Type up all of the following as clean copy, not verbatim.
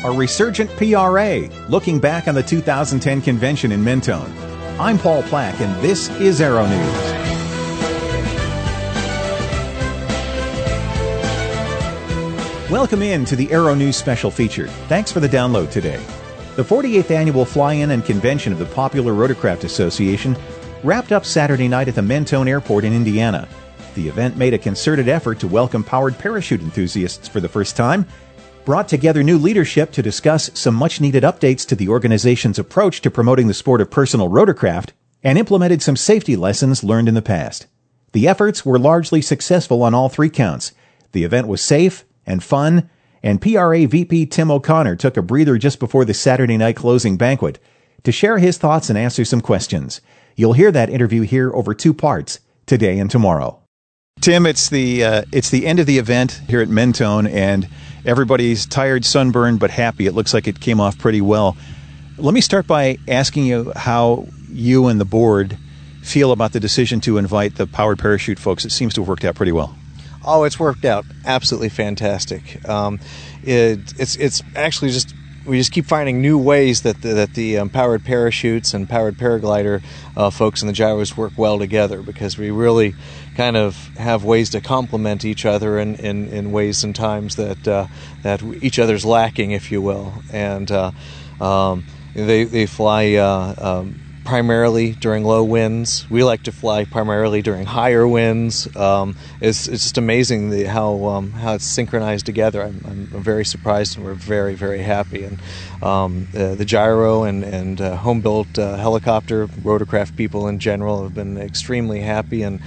a resurgent PRA, looking back on the 2010 convention in Mentone. I'm Paul Plack, and this is Aero News. Welcome in to the Aero News special feature. Thanks for the download today. The 48th annual fly-in and convention of the Popular Rotorcraft Association wrapped up Saturday night at the Mentone Airport in Indiana. The event made a concerted effort to welcome powered parachute enthusiasts for the first time, brought together new leadership to discuss some much-needed updates to the organization's approach to promoting the sport of personal rotorcraft, and implemented some safety lessons learned in the past. The efforts were largely successful on all three counts. The event was safe and fun, and PRA VP Tim O'Connor took a breather just before the Saturday night closing banquet to share his thoughts and answer some questions. You'll hear that interview here over two parts, today and tomorrow. Tim, it's the end of the event here at Mentone, and everybody's tired, sunburned, but happy. It looks like it came off pretty well. Let me start by asking you how you and the board feel about the decision to invite the powered parachute folks. It seems to have worked out pretty well. Oh, it's worked out absolutely fantastic. It's actually we just keep finding new ways that the powered parachutes and powered paraglider folks and the gyros work well together, because we really kind of have ways to complement each other in ways and times that each other's lacking, if you will. And they fly primarily during low winds. We like to fly primarily during higher winds. It's just amazing how it's synchronized together. I'm very surprised, and we're very, very happy. And the gyro and home-built helicopter rotorcraft people in general have been extremely happy and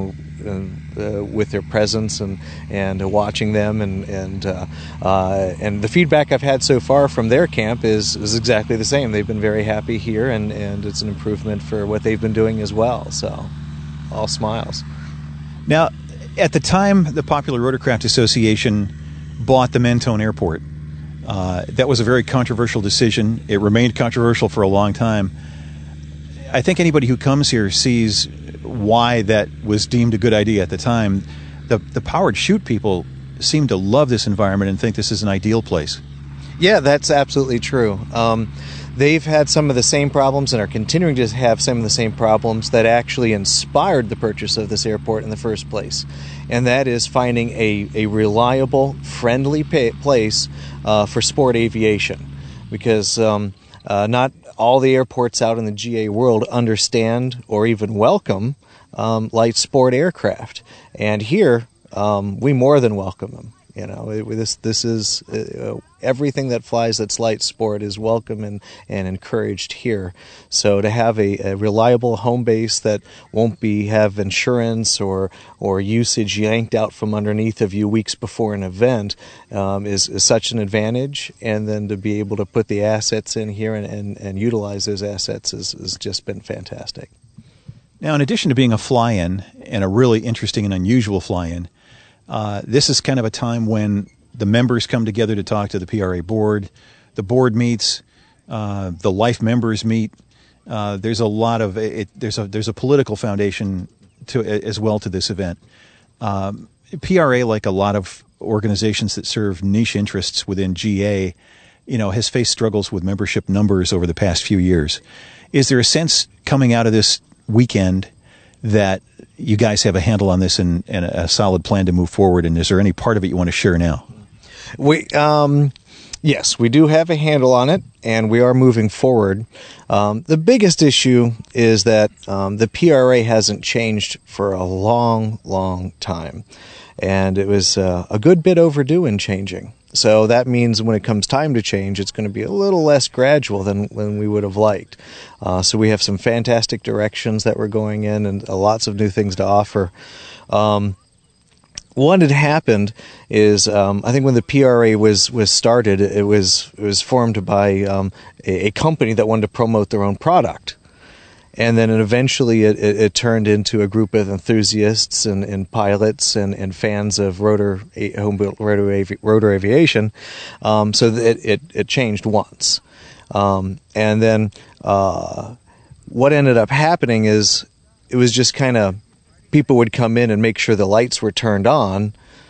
with their presence and watching them and the feedback I've had so far from their camp is exactly the same. They've been very happy here, and it's an improvement for what they've been doing as well. So, all smiles. Now, at the time the Popular Rotorcraft Association bought the Mentone Airport, that was a very controversial decision. It remained controversial for a long time. I think anybody who comes here sees why that was deemed a good idea at the time. The powered chute people seem to love this environment and think this is an ideal place. Yeah, that's absolutely true. They've had some of the same problems and are continuing to have some of the same problems that actually inspired the purchase of this airport in the first place. And that is finding a reliable, friendly place for sport aviation. Because not all the airports out in the GA world understand or even welcome light sport aircraft. And here, we more than welcome them. You know, this is everything that flies that's light sport is welcome and encouraged here. So to have a reliable home base that won't have insurance or usage yanked out from underneath of you weeks before an event is such an advantage. And then to be able to put the assets in here and utilize those assets has just been fantastic. Now, in addition to being a fly-in, and a really interesting and unusual fly-in, this is kind of a time when the members come together to talk to the PRA board. The board meets, the life members meet. There's a lot of there's a political foundation as well to this event. PRA, like a lot of organizations that serve niche interests within GA, has faced struggles with membership numbers over the past few years. Is there a sense coming out of this weekend that you guys have a handle on this and a solid plan to move forward? And is there any part of it you want to share now? Yes, we do have a handle on it, and we are moving forward. The biggest issue is that the PRA hasn't changed for a long, long time, and it was a good bit overdue in changing. So that means when it comes time to change, it's going to be a little less gradual than we would have liked. So we have some fantastic directions that we're going in and lots of new things to offer. What had happened is I think when the PRA was started, it was formed by a company that wanted to promote their own product. And then eventually it turned into a group of enthusiasts and pilots and fans of home-built rotor aviation. So that it changed once. And then what ended up happening is it was just kind of people would come in and make sure the lights were turned on,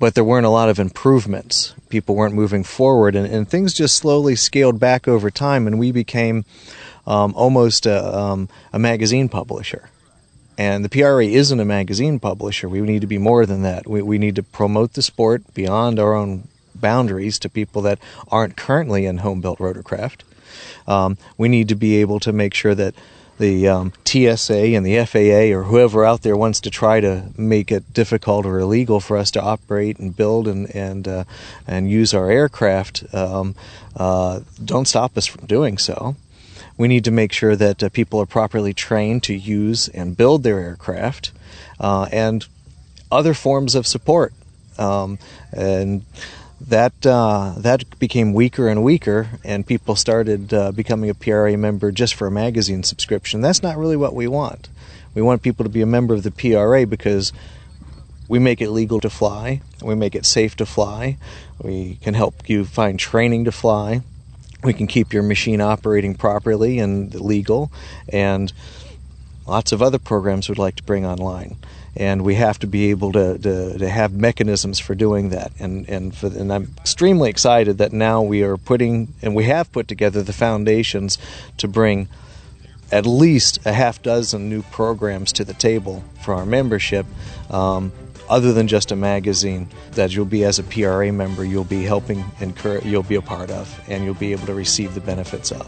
but there weren't a lot of improvements. People weren't moving forward, and things just slowly scaled back over time, and we became almost a magazine publisher. And the PRA isn't a magazine publisher. We need to be more than that. We need to promote the sport beyond our own boundaries to people that aren't currently in home-built rotorcraft. We need to be able to make sure that the TSA and the FAA or whoever out there wants to try to make it difficult or illegal for us to operate and build and use our aircraft don't stop us from doing so. We need to make sure that people are properly trained to use and build their aircraft, and other forms of support. And that became weaker and weaker, and people started becoming a PRA member just for a magazine subscription. That's not really what we want. We want people to be a member of the PRA because we make it legal to fly, we make it safe to fly, we can help you find training to fly, we can keep your machine operating properly and legal, and lots of other programs we'd like to bring online. And we have to be able to have mechanisms for doing that. And I'm extremely excited that now we have put together the foundations to bring at least a half dozen new programs to the table for our membership, other than just a magazine that you'll be, as a PRA member, you'll be helping you'll be a part of, and you'll be able to receive the benefits of.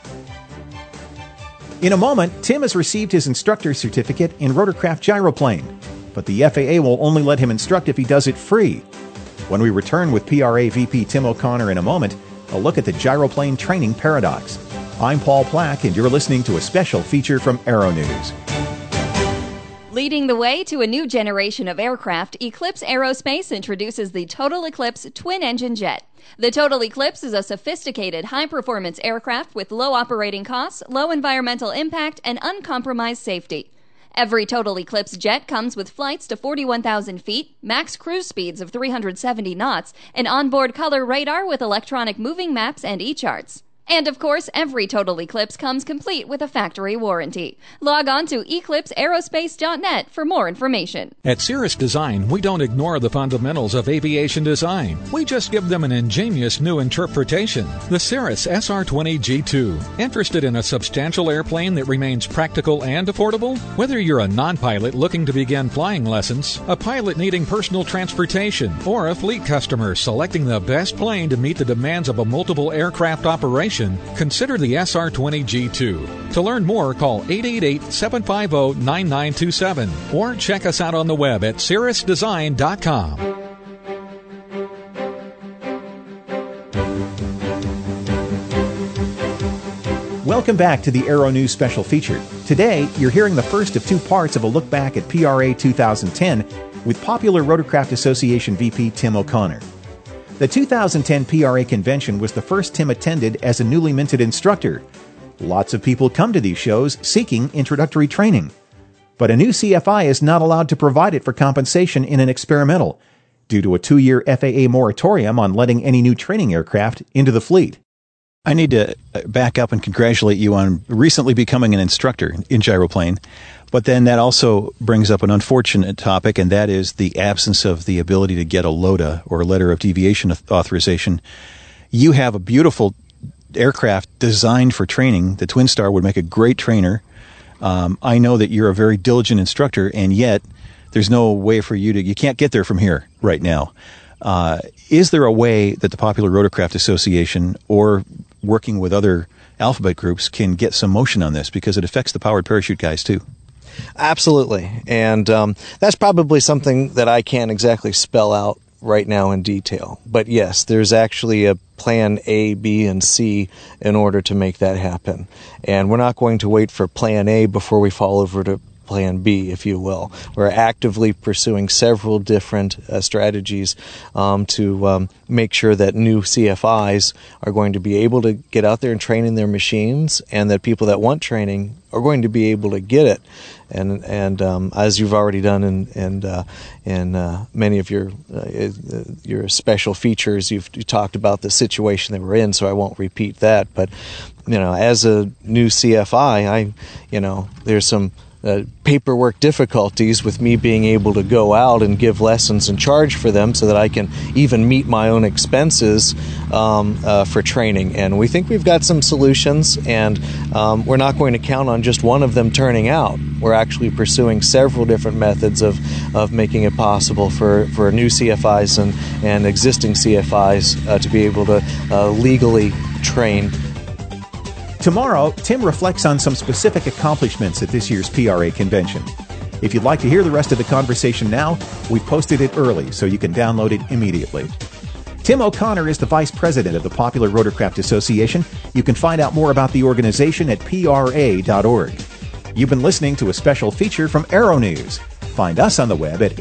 In a moment, Tim has received his instructor certificate in rotorcraft gyroplane, but the FAA will only let him instruct if he does it free. When we return with PRA VP Tim O'Connor in a moment, a look at the gyroplane training paradox. I'm Paul Plack, and you're listening to a special feature from Aero News. Leading the way to a new generation of aircraft, Eclipse Aerospace introduces the Total Eclipse twin-engine jet. The Total Eclipse is a sophisticated, high-performance aircraft with low operating costs, low environmental impact, and uncompromised safety. Every Total Eclipse jet comes with flights to 41,000 feet, max cruise speeds of 370 knots, an onboard color radar with electronic moving maps and e-charts. And of course, every Total Eclipse comes complete with a factory warranty. Log on to eclipseaerospace.net for more information. At Cirrus Design, we don't ignore the fundamentals of aviation design. We just give them an ingenious new interpretation. The Cirrus SR-20 G2. Interested in a substantial airplane that remains practical and affordable? Whether you're a non-pilot looking to begin flying lessons, a pilot needing personal transportation, or a fleet customer selecting the best plane to meet the demands of a multiple aircraft operation, consider the SR-20 G2. To learn more, call 888-750-9927 or check us out on the web at cirrusdesign.com. Welcome back to the Aero News special feature. Today, you're hearing the first of two parts of a look back at PRA 2010 with Popular Rotorcraft Association VP Tim O'Connor. The 2010 PRA convention was the first Tim attended as a newly minted instructor. Lots of people come to these shows seeking introductory training. But a new CFI is not allowed to provide it for compensation in an experimental, due to a 2-year FAA moratorium on letting any new training aircraft into the fleet. I need to back up and congratulate you on recently becoming an instructor in gyroplane. But then that also brings up an unfortunate topic, and that is the absence of the ability to get a LODA, or a letter of deviation authorization. You have a beautiful aircraft designed for training. The Twin Star would make a great trainer. I know that you're a very diligent instructor, and yet there's no way for you can't get there from here right now. Is there a way that the Popular Rotorcraft Association, or working with other alphabet groups, can get some motion on this? Because it affects the powered parachute guys too. Absolutely. And that's probably something that I can't exactly spell out right now in detail. But yes, there's actually a plan A, B, and C in order to make that happen. And we're not going to wait for plan A before we fall over to plan B, if you will. We're actively pursuing several different strategies to make sure that new CFIs are going to be able to get out there and train in their machines, and that people that want training are going to be able to get it. And as you've already done in many of your special features, you talked about the situation that we're in, so I won't repeat that. But as a new CFI, there's some paperwork difficulties with me being able to go out and give lessons and charge for them so that I can even meet my own expenses for training. And we think we've got some solutions, and we're not going to count on just one of them turning out. We're actually pursuing several different methods of making it possible for new CFIs and existing CFIs to be able to legally train. Tomorrow, Tim reflects on some specific accomplishments at this year's PRA convention. If you'd like to hear the rest of the conversation now, we've posted it early so you can download it immediately. Tim O'Connor is the Vice President of the Popular Rotorcraft Association. You can find out more about the organization at pra.org. You've been listening to a special feature from Aero News. Find us on the web at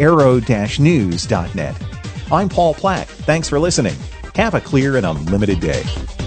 aero-news.net. I'm Paul Plack. Thanks for listening. Have a clear and unlimited day.